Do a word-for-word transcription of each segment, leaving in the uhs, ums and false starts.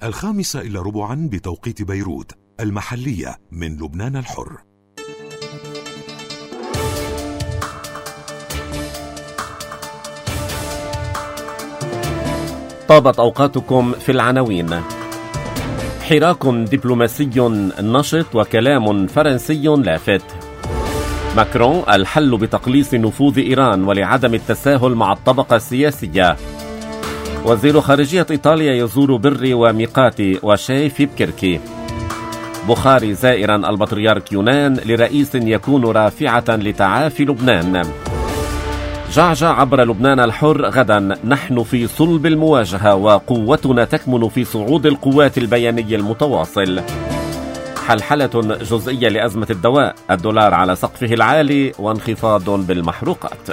الخامسة إلا ربعا بتوقيت بيروت، المحلية من لبنان الحر. طابت أوقاتكم في العناوين. حراك دبلوماسي نشط وكلام فرنسي لافت. ماكرون: الحل بتقليص نفوذ إيران ولعدم التساهل مع الطبقة السياسية. وزير خارجية إيطاليا يزور بري وميقاتي وشاي في بكركي. بخاري زائرا البطريرك يونان لرئيس يكون رافعة لتعافي لبنان. جعجع عبر لبنان الحر غدا: نحن في صلب المواجهة وقوتنا تكمن في صعود القوات البياني المتواصل. حلحلة جزئية لأزمة الدواء، الدولار على سقفه العالي وانخفاض بالمحروقات.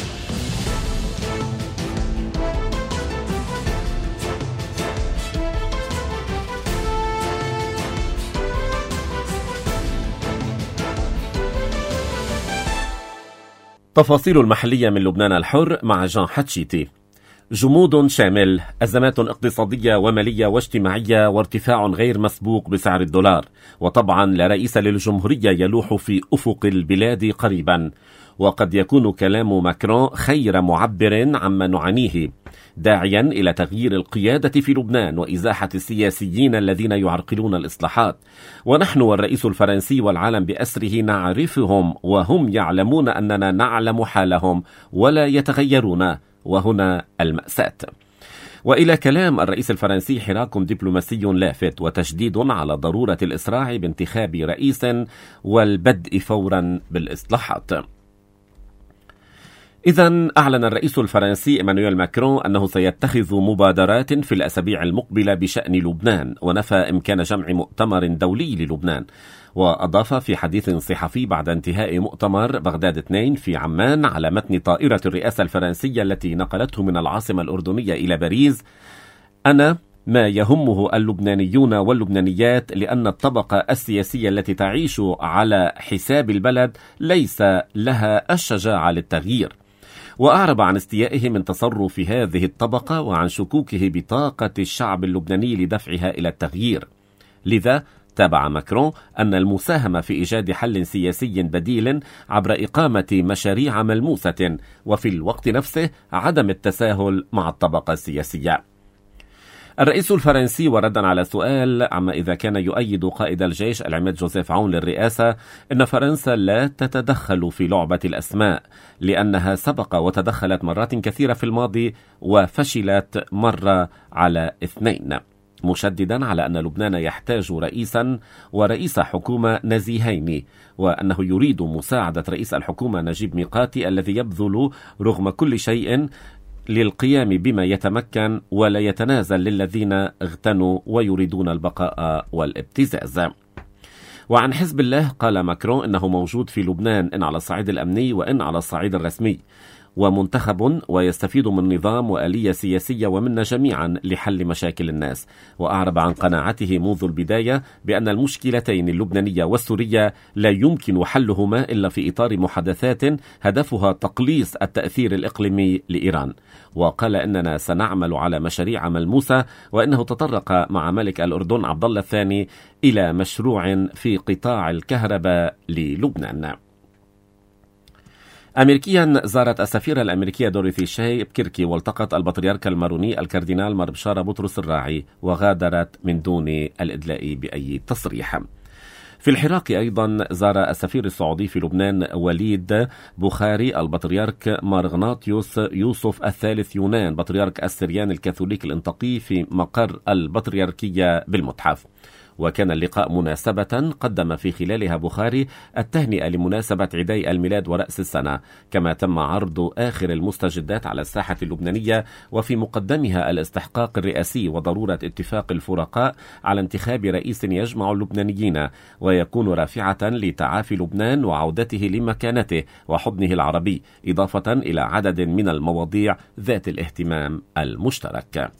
تفاصيل المحلية من لبنان الحر مع جان حتشيتي. جمود شامل، أزمات اقتصادية ومالية واجتماعية وارتفاع غير مسبوق بسعر الدولار، وطبعا لا رئيس للجمهورية يلوح في أفق البلاد قريبا. وقد يكون كلام ماكرون خير معبر عما نعانيه، داعيا إلى تغيير القيادة في لبنان وإزاحة السياسيين الذين يعرقلون الإصلاحات. ونحن والرئيس الفرنسي والعالم بأسره نعرفهم وهم يعلمون أننا نعلم حالهم ولا يتغيرون، وهنا المأساة. وإلى كلام الرئيس الفرنسي: حراك دبلوماسي لافت وتشديد على ضرورة الإسراع بانتخاب رئيس والبدء فورا بالإصلاحات. إذن أعلن الرئيس الفرنسي إيمانويل ماكرون أنه سيتخذ مبادرات في الأسابيع المقبلة بشأن لبنان، ونفى إمكان جمع مؤتمر دولي للبنان. وأضاف في حديث صحفي بعد انتهاء مؤتمر بغداد اثنين في عمان على متن طائرة الرئاسة الفرنسية التي نقلته من العاصمة الأردنية إلى باريس: أنا ما يهمه اللبنانيون واللبنانيات، لأن الطبقة السياسية التي تعيش على حساب البلد ليس لها الشجاعة للتغيير. وأعرب عن استيائه من تصرف هذه الطبقة وعن شكوكه بطاقة الشعب اللبناني لدفعها إلى التغيير. لذا تابع ماكرون أن المساهمة في إيجاد حل سياسي بديل عبر إقامة مشاريع ملموسة، وفي الوقت نفسه عدم التساهل مع الطبقة السياسية. الرئيس الفرنسي وردا على سؤال عما إذا كان يؤيد قائد الجيش العماد جوزيف عون للرئاسة: إن فرنسا لا تتدخل في لعبة الأسماء، لأنها سبق وتدخلت مرات كثيرة في الماضي وفشلت مرة على اثنين، مشددا على أن لبنان يحتاج رئيسا ورئيس حكومة نزيهين، وأنه يريد مساعدة رئيس الحكومة نجيب ميقاتي الذي يبذل رغم كل شيء للقيام بما يتمكن ولا يتنازل للذين اغتنوا ويريدون البقاء والابتزاز. وعن حزب الله قال ماكرون إنه موجود في لبنان إن على الصعيد الأمني وإن على الصعيد الرسمي، ومنتخب ويستفيد من نظام وآلية سياسية ومنا جميعا لحل مشاكل الناس. وأعرب عن قناعته منذ البداية بأن المشكلتين اللبنانية والسورية لا يمكن حلهما إلا في إطار محادثات هدفها تقليص التأثير الإقليمي لإيران. وقال إننا سنعمل على مشاريع ملموسة، وإنه تطرق مع ملك الأردن عبد الله الثاني إلى مشروع في قطاع الكهرباء للبنان. أمريكيا زارت السفيرة الأمريكية دوريثي شاي بكركي، والتقت البطريرك الماروني الكاردينال مار بشارة بطرس الراعي، وغادرت من دون الإدلاء بأي تصريح. في الحراك أيضا زار السفير السعودي في لبنان وليد بخاري البطريرك مارغناطيوس يوسف الثالث يونان بطريرك السريان الكاثوليك الانطقي في مقر البطريركية بالمتحف. وكان اللقاء مناسبة قدم في خلالها بخاري التهنئة لمناسبة عيدي الميلاد ورأس السنة، كما تم عرض آخر المستجدات على الساحة اللبنانية، وفي مقدمها الاستحقاق الرئاسي وضرورة اتفاق الفرقاء على انتخاب رئيس يجمع اللبنانيين ويكون رافعة لتعافي لبنان وعودته لمكانته وحضنه العربي، إضافة إلى عدد من المواضيع ذات الاهتمام المشترك.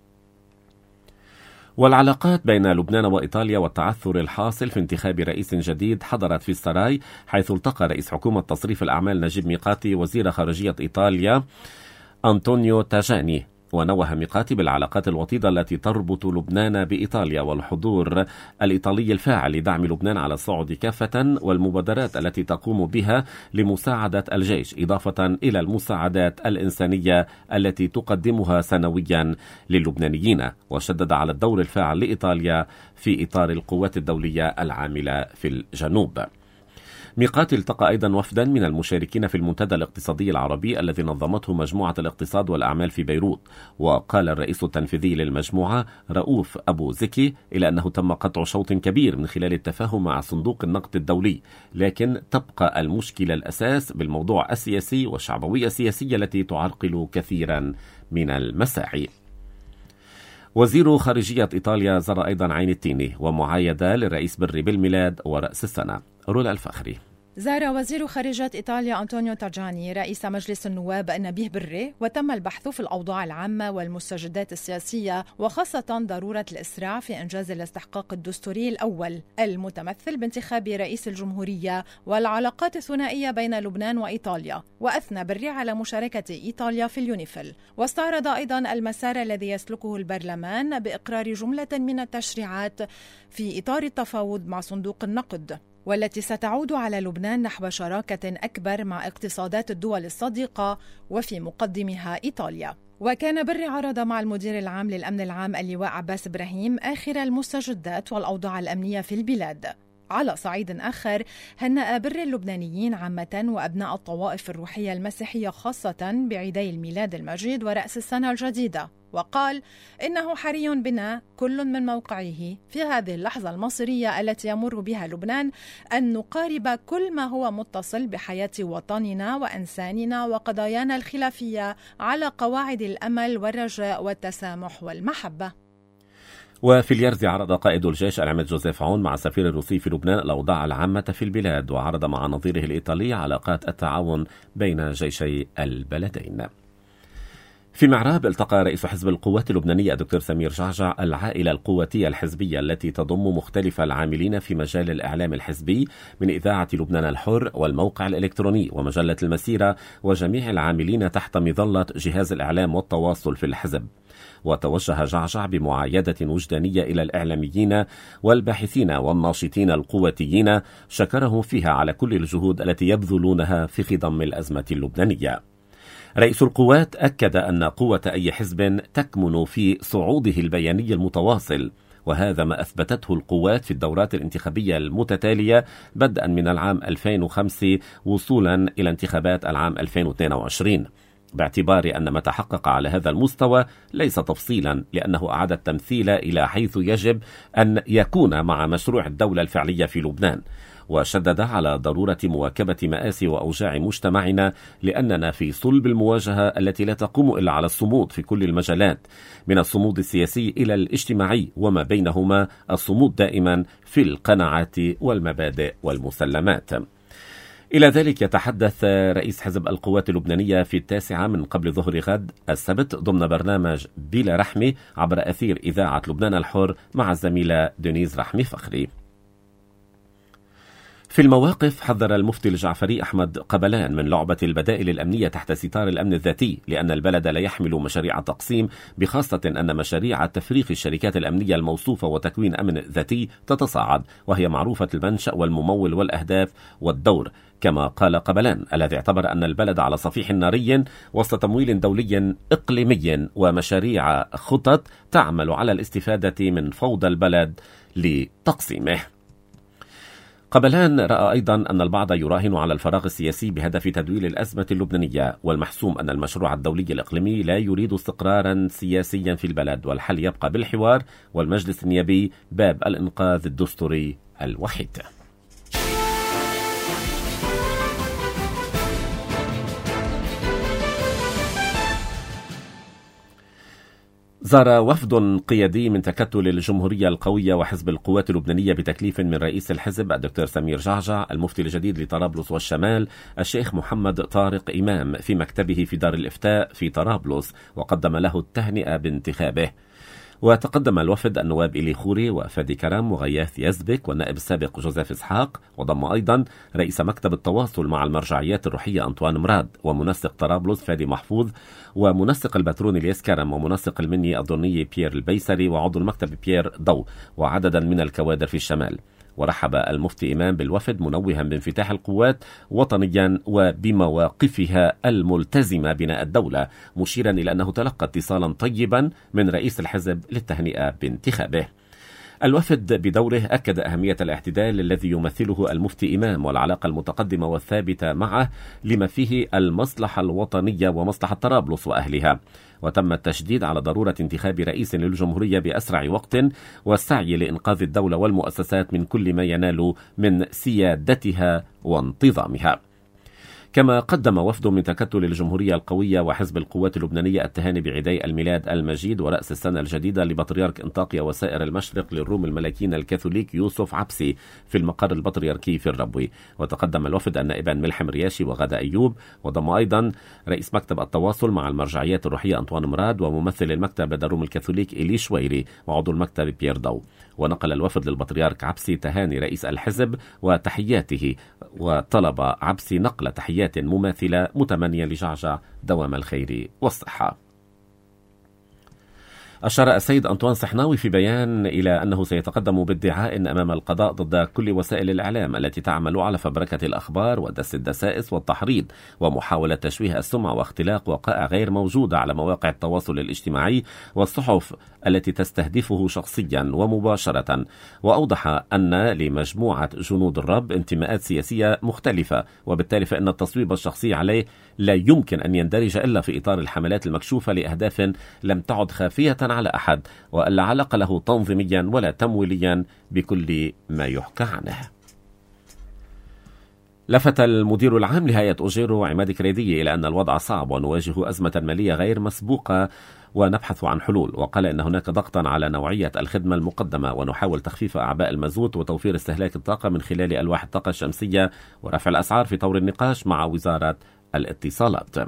والعلاقات بين لبنان وإيطاليا والتعثر الحاصل في انتخاب رئيس جديد حضرت في السراي، حيث التقى رئيس حكومة تصريف الأعمال نجيب ميقاتي وزير خارجية إيطاليا أنطونيو تاجاني ونوه ميقاتي بالعلاقات الوطيدة التي تربط لبنان بإيطاليا والحضور الإيطالي الفاعل لدعم لبنان على الصعد كافة والمبادرات التي تقوم بها لمساعدة الجيش، إضافة إلى المساعدات الإنسانية التي تقدمها سنويا للبنانيين. وشدد على الدور الفاعل لإيطاليا في إطار القوات الدولية العاملة في الجنوب. ميقاتي التقى أيضا وفدا من المشاركين في المنتدى الاقتصادي العربي الذي نظمته مجموعة الاقتصاد والأعمال في بيروت. وقال الرئيس التنفيذي للمجموعة رؤوف أبو زكي إلى أنه تم قطع شوط كبير من خلال التفاهم مع صندوق النقد الدولي، لكن تبقى المشكلة الأساس بالموضوع السياسي والشعبوية السياسية التي تعرقل كثيرا من المساعي. وزير خارجية إيطاليا زار أيضا عين التيني ومعايدة للرئيس بري بالميلاد ورأس السنة. رولا الفخري. زار وزير خارجية إيطاليا أنطونيو تاجاني رئيس مجلس النواب نبيه بري، وتم البحث في الأوضاع العامة والمستجدات السياسية، وخاصة ضرورة الإسراع في إنجاز الاستحقاق الدستوري الأول المتمثل بانتخاب رئيس الجمهورية والعلاقات الثنائية بين لبنان وإيطاليا. وأثنى بري على مشاركة إيطاليا في اليونيفيل، واستعرض أيضا المسار الذي يسلكه البرلمان بإقرار جملة من التشريعات في إطار التفاوض مع صندوق النقد، والتي ستعود على لبنان نحو شراكة أكبر مع اقتصادات الدول الصديقة وفي مقدمها إيطاليا. وكان بري عرض مع المدير العام للأمن العام اللواء عباس إبراهيم آخر المستجدات والأوضاع الأمنية في البلاد. على صعيد آخر، هنأ بري اللبنانيين عامة وأبناء الطوائف الروحية المسيحية خاصة بعيدي الميلاد المجيد ورأس السنة الجديدة، وقال إنه حري بنا كل من موقعه في هذه اللحظة المصيرية التي يمر بها لبنان أن نقارب كل ما هو متصل بحياة وطننا وإنساننا وقضايانا الخلافية على قواعد الأمل والرجاء والتسامح والمحبة. وفي اليرز عرض قائد الجيش العميد جوزيف عون مع السفير الروسي في لبنان الأوضاع العامة في البلاد، وعرض مع نظيره الإيطالي علاقات التعاون بين جيشي البلدين. في معراب التقى رئيس حزب القوات اللبنانية الدكتور سمير جعجع العائلة القواتية الحزبية التي تضم مختلف العاملين في مجال الإعلام الحزبي من إذاعة لبنان الحر والموقع الإلكتروني ومجلة المسيرة وجميع العاملين تحت مظلة جهاز الإعلام والتواصل في الحزب. وتوجه جعجع بمعايدة وجدانية إلى الإعلاميين والباحثين والناشطين القواتيين، شكرهم فيها على كل الجهود التي يبذلونها في خضم الأزمة اللبنانية. رئيس القوات أكد أن قوة أي حزب تكمن في صعوده البياني المتواصل، وهذا ما أثبتته القوات في الدورات الانتخابية المتتالية بدءا من العام ألفين وخمسة وصولا إلى انتخابات العام ألفين واثنين وعشرين، باعتبار أن ما تحقق على هذا المستوى ليس تفصيلا، لأنه أعاد التمثيل إلى حيث يجب أن يكون مع مشروع الدولة الفعلية في لبنان. وشدد على ضرورة مواكبة مآسي وأوجاع مجتمعنا، لأننا في صلب المواجهة التي لا تقوم إلا على الصمود في كل المجالات، من الصمود السياسي إلى الاجتماعي، وما بينهما الصمود دائما في القناعات والمبادئ والمسلمات. إلى ذلك يتحدث رئيس حزب القوات اللبنانية في التاسعة من قبل ظهر غد السبت ضمن برنامج بلا رحمة عبر أثير إذاعة لبنان الحر مع الزميلة دينيز رحمي فخري. في المواقف، حذر المفتي الجعفري أحمد قبلان من لعبة البدائل الأمنية تحت ستار الأمن الذاتي، لأن البلد لا يحمل مشاريع تقسيم، بخاصة أن مشاريع تفريغ الشركات الأمنية الموصوفة وتكوين أمن ذاتي تتصاعد، وهي معروفة المنشأ والممول والأهداف والدور. كما قال قبلان الذي اعتبر أن البلد على صفيح ناري وسط تمويل دولي إقليمي ومشاريع خطط تعمل على الاستفادة من فوضى البلد لتقسيمه. قبلان رأى أيضا أن البعض يراهن على الفراغ السياسي بهدف تدويل الأزمة اللبنانية، والمحسوم أن المشروع الدولي الإقليمي لا يريد استقرارا سياسيا في البلد، والحل يبقى بالحوار، والمجلس النيابي باب الإنقاذ الدستوري الوحيد. زار وفد قيادي من تكتل الجمهورية القوية وحزب القوات اللبنانية بتكليف من رئيس الحزب الدكتور سمير جعجع المفتي الجديد لطرابلس والشمال الشيخ محمد طارق إمام في مكتبه في دار الإفتاء في طرابلس، وقدم له التهنئة بانتخابه. وتقدم الوفد النواب إلي خوري وفادي كرم وغياث يزبك والنائب السابق جوزيف إسحاق، وضم أيضا رئيس مكتب التواصل مع المرجعيات الروحية أنطوان مراد، ومنسق طرابلس فادي محفوظ، ومنسق البترون الياس كرم، ومنسق المني الظني بيير البيسري، وعضو المكتب بيير ضو، وعددا من الكوادر في الشمال. ورحب المفتي إمام بالوفد منوها بانفتاح القوات وطنيا وبمواقفها الملتزمة بناء الدولة، مشيرا إلى أنه تلقى اتصالا طيبا من رئيس الحزب للتهنئة بانتخابه. الوفد بدوره أكد أهمية الاعتدال الذي يمثله المفتي إمام والعلاقة المتقدمة والثابتة معه لما فيه المصلحة الوطنية ومصلحة طرابلس وأهلها، وتم التشديد على ضرورة انتخاب رئيس للجمهورية بأسرع وقت والسعي لإنقاذ الدولة والمؤسسات من كل ما ينال من سيادتها وانتظامها. كما قدم وفد من تكتل الجمهورية القوية وحزب القوات اللبنانية التهاني بعيدي الميلاد المجيد ورأس السنة الجديدة لبطريرك انطاكيا وسائر المشرق للروم الملاكين الكاثوليك يوسف عبسي في المقر البطريركي في الربوي. وتقدم الوفد النائبان ملحم رياشي وغدا أيوب، وضم أيضا رئيس مكتب التواصل مع المرجعيات الروحية أنطوان مراد، وممثل المكتب لدى الروم الكاثوليك إلي شويري، وعضو المكتب بيير ضو. ونقل الوفد للبطريرك عبسي تهاني رئيس الحزب وتحياته، وطلب عبسي نقل تحيات مماثلة متمنيا لجعجع دوام الخير والصحة. أشار السيد أنطوان سحناوي في بيان إلى أنه سيتقدم بادعاء أمام القضاء ضد كل وسائل الإعلام التي تعمل على فبركة الأخبار ودس الدسائس والتحريض ومحاولة تشويه السمعة واختلاق وقائع غير موجودة على مواقع التواصل الاجتماعي والصحف التي تستهدفه شخصيا ومباشرة. وأوضح أن لمجموعة جنود الرب انتماءات سياسية مختلفة، وبالتالي فإن التصويب الشخصي عليه لا يمكن أن يندرج إلا في إطار الحملات المكشوفة لأهداف لم تعد خافية على أحد، وألا علاقة له تنظيميا ولا تمويليا بكل ما يحكى عنه. لفت المدير العام لهيئة أوجيرو عماد كريدي إلى أن الوضع صعب ونواجه أزمة مالية غير مسبوقة ونبحث عن حلول، وقال إن هناك ضغطا على نوعية الخدمة المقدمة ونحاول تخفيف أعباء المازوت وتوفير استهلاك الطاقة من خلال ألواح الطاقة الشمسية ورفع الأسعار في طور النقاش مع وزارة الاتصالات.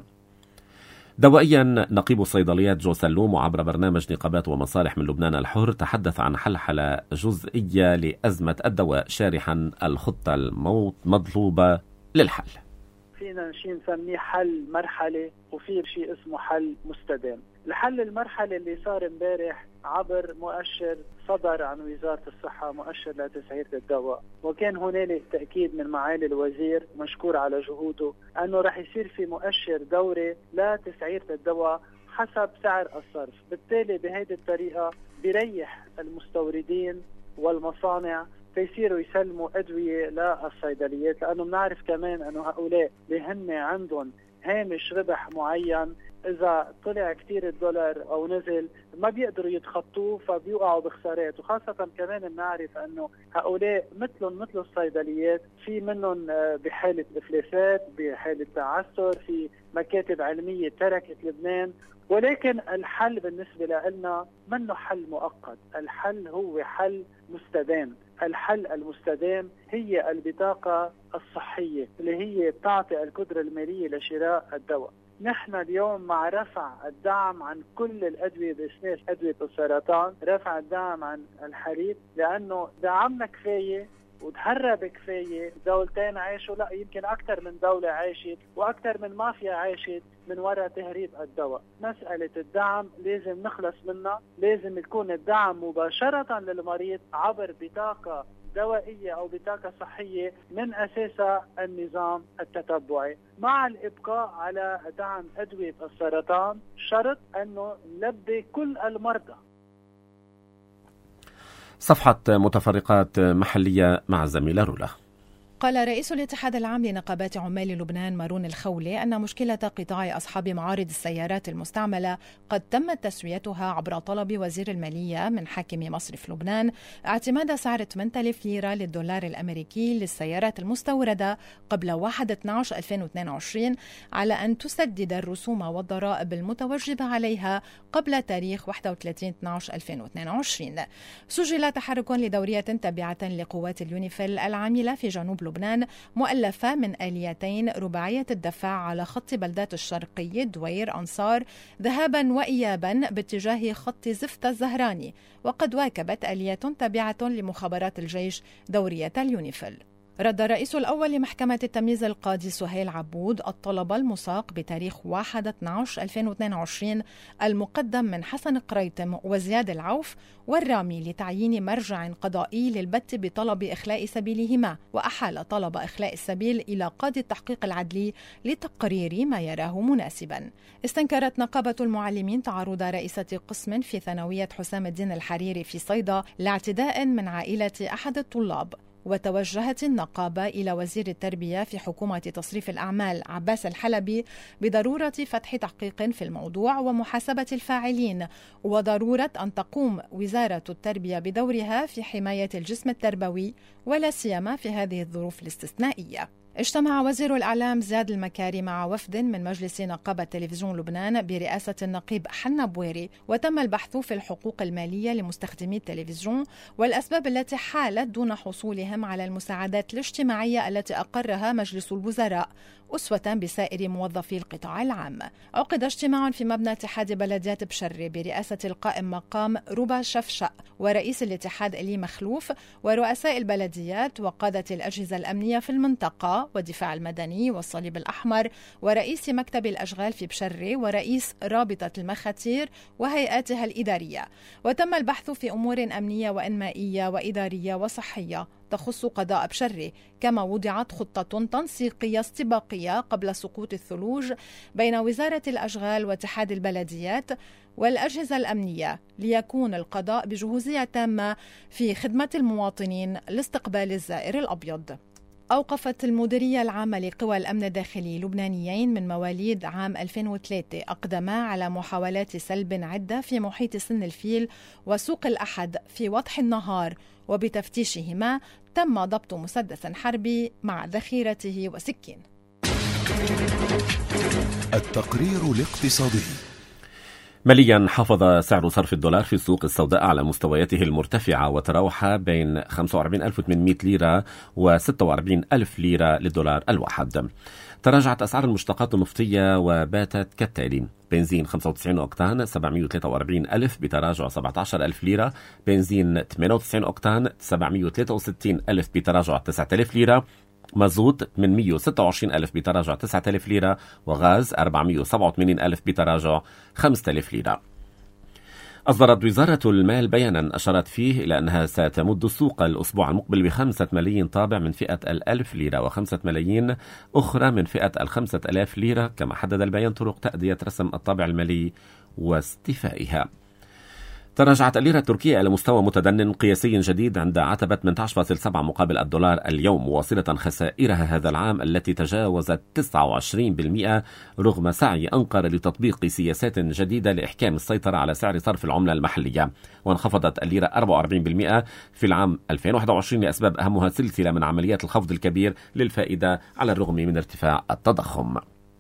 دوائيا نقيب الصيدليات جو سلوم وعبر برنامج نقابات ومصالح من لبنان الحر تحدث عن حلحلة جزئية لأزمة الدواء، شارحا الخطة المطلوبة للحل. فينا شيء نسميه حل مرحلي وفي شيء اسمه حل مستدام. الحل المرحلي اللي صار امبارح عبر مؤشر صدر عن وزارة الصحة، مؤشر لتسعيرة الدواء، وكان هنالك تأكيد من معالي الوزير مشكور على جهوده أنه رح يصير في مؤشر دوري لتسعيرة الدواء حسب سعر الصرف. بالتالي بهذه الطريقة بيريح المستوردين والمصانع فيصيروا يسلموا أدوية للصيدليات، لأنه بنعرف كمان أنه هؤلاء لهن عندهم هامش ربح معين، إذا طلع كتير الدولار أو نزل ما بيقدروا يتخطوه فبيوقعوا بخسارات. وخاصة كمان بنعرف أنه هؤلاء مثلهم مثل الصيدليات في منهم بحالة إفلاسات، بحالة تعثر، في مكاتب علمية تركت لبنان. ولكن الحل بالنسبة لنا منه حل مؤقت، الحل هو حل مستدام. الحل المستدام هي البطاقة الصحية اللي هي بتعطي القدرة المالية لشراء الدواء. نحن اليوم مع رفع الدعم عن كل الأدوية باستثناء أدوية السرطان، رفع الدعم عن الحريق، لأنه دعمنا كفاية وتهرب كفاية. دولتين عاشوا، لا يمكن أكثر من دولة عاشت وأكثر من مافيا عاشت من وراء تهريب الدواء. مسألة الدعم لازم نخلص منها، لازم يكون الدعم مباشرة للمريض عبر بطاقة دوائية أو بطاقة صحية من أساسها النظام التتبعي، مع الإبقاء على دعم أدوية السرطان، شرط أنه نلبي كل المرضى. صفحة متفرقات محلية مع الزميلة رولا. قال رئيس الاتحاد العام لنقابات عمال لبنان مارون الخولي أن مشكلة قطاع أصحاب معارض السيارات المستعملة قد تمت تسويتها عبر طلب وزير المالية من حاكم مصرف لبنان اعتماد سعر ثمانية آلاف ليرة للدولار الأمريكي للسيارات المستوردة قبل واحد اثني عشر ألفين واثنين وعشرين، على أن تسدد الرسوم والضرائب المتوجبة عليها قبل تاريخ واحد وثلاثين اثني عشر ألفين واثنين وعشرين. سجل تحرك لدورية تابعة لقوات اليونيفيل العاملة في جنوب لبنان مؤلفة من آليتين رباعية الدفاع على خط بلدات الشرقي دوير أنصار ذهابا وإيابا باتجاه خط زفت الزهراني، وقد واكبت آلية تابعة لمخابرات الجيش دورية اليونيفيل. رد الرئيس الأول لمحكمة التمييز القاضي سهيل عبود الطلب المساق بتاريخ واحد اثني عشر ألفين واثنين وعشرين المقدم من حسن قريتم وزياد العوف والرامي لتعيين مرجع قضائي للبت بطلب إخلاء سبيلهما، وأحال طلب إخلاء السبيل إلى قاضي التحقيق العدلي لتقرير ما يراه مناسبا. استنكرت نقابة المعلمين تعرض رئيسة قسم في ثانوية حسام الدين الحريري في صيدا لاعتداء من عائلة أحد الطلاب، وتوجهت النقابة إلى وزير التربية في حكومة تصريف الأعمال عباس الحلبي بضرورة فتح تحقيق في الموضوع ومحاسبة الفاعلين، وضرورة أن تقوم وزارة التربية بدورها في حماية الجسم التربوي ولا سيما في هذه الظروف الاستثنائية. اجتمع وزير الإعلام زياد المكاري مع وفد من مجلس نقابة تلفزيون لبنان برئاسة النقيب حنا بويري، وتم البحث في الحقوق المالية لمستخدمي التلفزيون والأسباب التي حالت دون حصولهم على المساعدات الاجتماعية التي أقرها مجلس الوزراء أسوة بسائر موظفي القطاع العام. عقد اجتماع في مبنى اتحاد بلديات بشري برئاسة القائم مقام ربا شفشأ ورئيس الاتحاد إلي مخلوف ورؤساء البلديات وقادة الأجهزة الأمنية في المنطقة والدفاع المدني والصليب الأحمر ورئيس مكتب الأشغال في بشري ورئيس رابطة المخاتير وهيئاتها الإدارية. وتم البحث في أمور أمنية وإنمائية وإدارية وصحية تخص قضاء بشري، كما وضعت خطة تنسيقية استباقية قبل سقوط الثلوج بين وزارة الأشغال واتحاد البلديات والأجهزة الأمنية ليكون القضاء بجهوزية تامة في خدمة المواطنين لاستقبال الزائر الأبيض. أوقفت المديرية العامة لقوى الأمن الداخلي لبنانيين من مواليد عام ألفين وثلاثة أقدما على محاولات سلب عدة في محيط سن الفيل وسوق الأحد في وضح النهار، وبتفتيشهما تم ضبط مسدس حربي مع ذخيرته وسكين. التقرير الاقتصادي. ماليا حافظ سعر صرف الدولار في السوق السوداء على مستوياته المرتفعة وتراوح بين خمسة وأربعين ألف وثمانمئة ليرة و ستة وأربعين ألف ليرة للدولار الواحد. تراجعت أسعار المشتقات النفطية وباتت كالتالي: بنزين خمسة وتسعين أوكتان سبعمئة وثلاثة وأربعين ألف بتراجع سبعة عشر ألف ليرة، بنزين ثمانية وتسعين أوكتان سبعمئة وثلاثة وستين ألف بتراجع تسعة آلاف ليرة، مازوت ثمانمئة وستة وعشرين ألف بتراجع تسعة آلاف ليرة، وغاز أربعمئة وسبعة وثمانين ألف بتراجع خمسة آلاف ليرة. أصدرت وزارة المال بيانا أشارت فيه إلى أنها ستمد السوق الأسبوع المقبل بخمسة ملايين طابع من فئة الألف ليرة وخمسة ملايين أخرى من فئة الخمسة ألاف ليرة، كما حدد البيان طرق تأدية رسم الطابع المالي واستيفائها. تراجعت الليرة التركية إلى مستوى متدنٍ قياسي جديد عند عتبة ثمانية عشر فاصلة سبعة مقابل الدولار اليوم، مواصلة خسائرها هذا العام التي تجاوزت تسعة وعشرين بالمئة رغم سعي أنقرة لتطبيق سياسات جديدة لإحكام السيطرة على سعر صرف العملة المحلية. وانخفضت الليرة أربعة وأربعين بالمئة في العام ألفين وواحد وعشرين لأسباب أهمها سلسلة من عمليات الخفض الكبير للفائدة على الرغم من ارتفاع التضخم.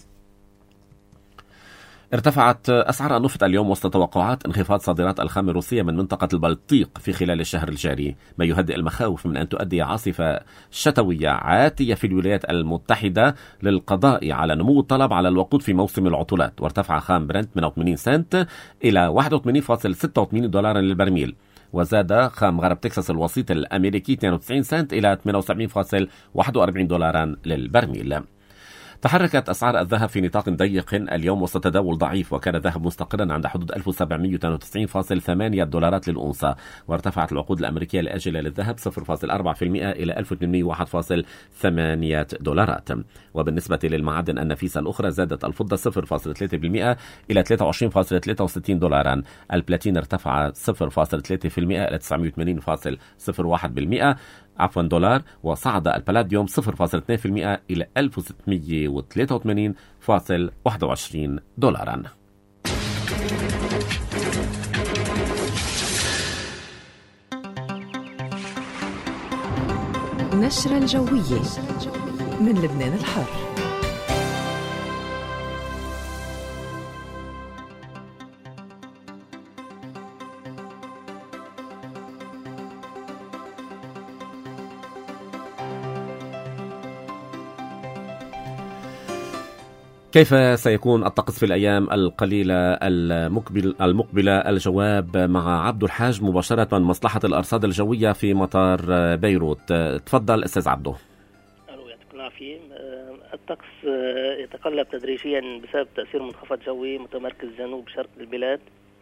ارتفعت أسعار النفط اليوم وسط توقعات انخفاض صادرات الخام الروسية من منطقة البلطيق في خلال الشهر الجاري، ما يهدئ المخاوف من أن تؤدي عاصفة شتوية عاتية في الولايات المتحدة للقضاء على نمو الطلب على الوقود في موسم العطلات. وارتفع خام برنت ثمانية وثمانين سنت إلى واحد وثمانين فاصلة ستة وثمانين دولارا للبرميل، وزاد خام غرب تكساس الوسيط الأمريكي اثنين وتسعين سنت إلى ثمانية وسبعين فاصلة واحد وأربعين دولارا للبرميل. تحركت أسعار الذهب في نطاق ضيق اليوم وسط تداول ضعيف، وكان الذهب مستقرا عند حدود ألف وسبعمئة واثنين وتسعين فاصلة ثمانية دولارات للأونصة، وارتفعت العقود الأمريكية الآجلة للذهب صفر فاصلة أربعة بالمئة إلى ألف وثمانمئة وواحد فاصلة ثمانية دولارات. وبالنسبة للمعادن النفيسة الأخرى زادت الفضة صفر فاصلة ثلاثة بالمئة إلى ثلاثة وعشرين فاصلة ثلاثة وستين دولارا، البلاتين ارتفع صفر فاصلة ثلاثة بالمئة إلى تسعمئة وثمانين فاصلة صفر واحد بالمئة عفوا دولار، وصعد البلاديوم صفر فاصلة اثنين بالمئة إلى ألف وستمئة وثلاثة وثمانين فاصلة واحد وعشرين دولارا. نشرة الجوية من لبنان الحر. كيف سيكون الطقس في الأيام القليلة المقبل المقبلة؟ الجواب مع عبد الحاج مباشرة من مصلحة الأرصاد الجوية في مطار بيروت. تفضل أستاذ عبدو. يعطيكم العافية. الطقس يتقلب تدريجيا بسبب تأثير منخفض جوي متمركز جنوب شرق البلاد،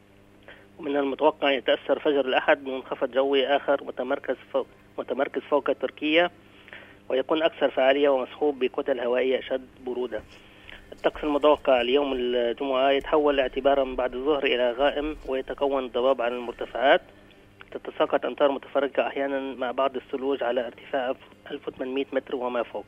ومن المتوقع يتأثر فجر الأحد بمنخفض جوي آخر متمركز فوق متمركز فوق تركيا، ويكون أكثر فعالية ومصحوب بكتل هوائية أشد برودة. الطقس المتوقع اليوم الجمعة يتحول اعتبارا من بعد الظهر إلى غائم، ويتكون ضباب على المرتفعات، تتساقط أمطار متفرقة أحيانا مع بعض الثلوج على ارتفاع ألف وثمانمائة متر وما فوق.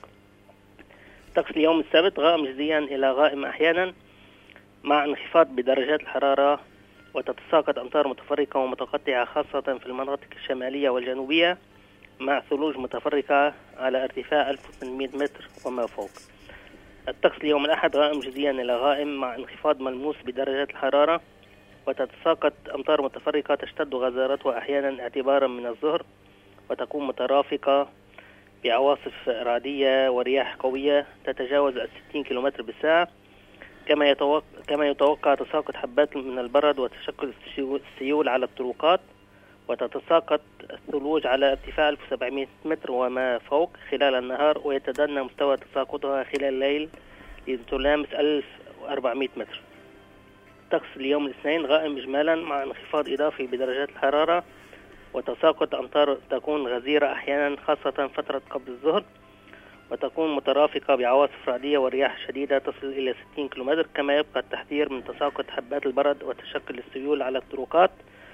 الطقس اليوم السبت غائم جزئيا إلى غائم أحيانا مع انخفاض بدرجات الحرارة، وتتساقط أمطار متفرقة ومتقطعة خاصة في المناطق الشمالية والجنوبية مع ثلوج متفرقة على ارتفاع ألف وثمانمائة متر وما فوق. الطقس اليوم الأحد غائم جزئيا إلى غائم مع انخفاض ملموس بدرجات الحرارة، وتتساقط أمطار متفرقة تشتد غزارتها أحيانا اعتبارا من الظهر، وتكون مترافقة بعواصف رعدية ورياح قوية تتجاوز الستين كيلومتر بالساعة. كما يتوقع, كما يتوقع تساقط حبات من البرد وتشكل السيول على الطرقات، وتتساقط الثلوج على ارتفاع ألف وسبعمائة متر وما فوق خلال النهار، ويتدنى مستوى تساقطها خلال الليل لتلامس ألف وأربعمائة متر. طقس اليوم الاثنين غائم إجمالا مع انخفاض إضافي بدرجات الحرارة، وتساقط أمطار تكون غزيرة أحيانا خاصة فترة قبل الظهر، وتكون مترافقة بعواصف رعدية ورياح شديدة تصل إلى ستين كيلومتر. كما يبقى التحذير من تساقط حبات البرد وتشكل السيول على الطرقات،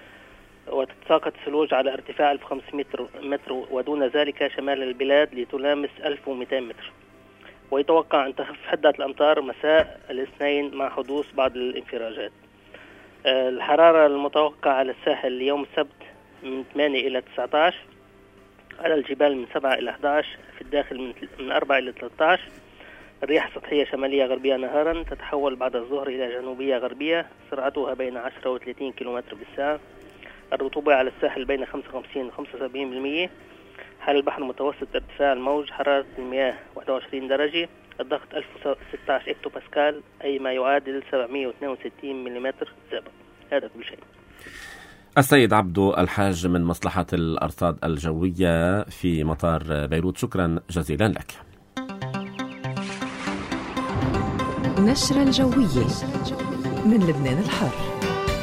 وتتساقط الثلوج على ارتفاع ألف وخمسمائة متر ودون ذلك شمال البلاد لتلامس ألف ومئتين متر. ويتوقع أن تخف حدة الأمطار مساء الاثنين مع حدوث بعض الانفراجات. الحرارة المتوقعة على الساحل اليوم السبت من ثمانية إلى تسعة عشر، على الجبال من سبعة إلى أحد عشر، في الداخل من أربعة إلى ثلاثة عشر. الرياح سطحية شمالية غربية نهارا تتحول بعد الظهر إلى جنوبية غربية سرعتها بين عشرة وثلاثين كيلومتر بالساعة. الرطوبة على الساحل بين خمسة وخمسين وخمسة وسبعين بالمئة. حال البحر المتوسط ارتفاع الموج، حرارة المياه واحد وعشرين درجة، الضغط ألف وستة عشر إكتو باسكال أي ما يعادل سبعمائة واثنين وستين ملم زئبق. هذا كل شيء. السيد عبدو الحاج من مصلحة الأرصاد الجوية في مطار بيروت، شكرا جزيلا لك. نشرة الجوية من لبنان الحر.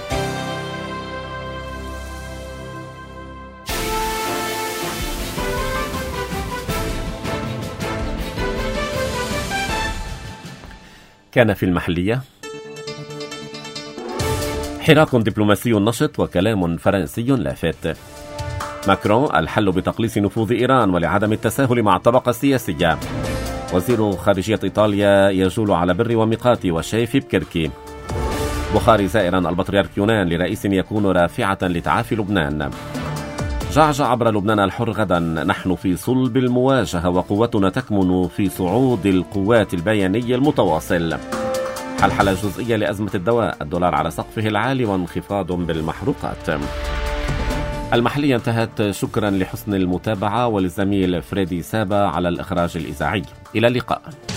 كان في المحلية حراك دبلوماسي نشط وكلام فرنسي لافت. ماكرون الحل بتقليص نفوذ إيران ولعدم التساهل مع الطبقة السياسية. وزير خارجية إيطاليا يجول على بر وميقات وشايف بكركي. بخاري زائرا البطريرك يونان لرئيس يكون رافعة لتعافي لبنان. جعجع عبر لبنان الحر غدا، نحن في صلب المواجهة وقوتنا تكمن في صعود القوات البياني المتواصل. حلحلة جزئية لأزمة الدواء، الدولار على سقفه العالي وانخفاض بالمحروقات. المحلية انتهت، شكرا لحسن المتابعة وللزميل فريدي سابا على الإخراج الإذاعي. إلى اللقاء.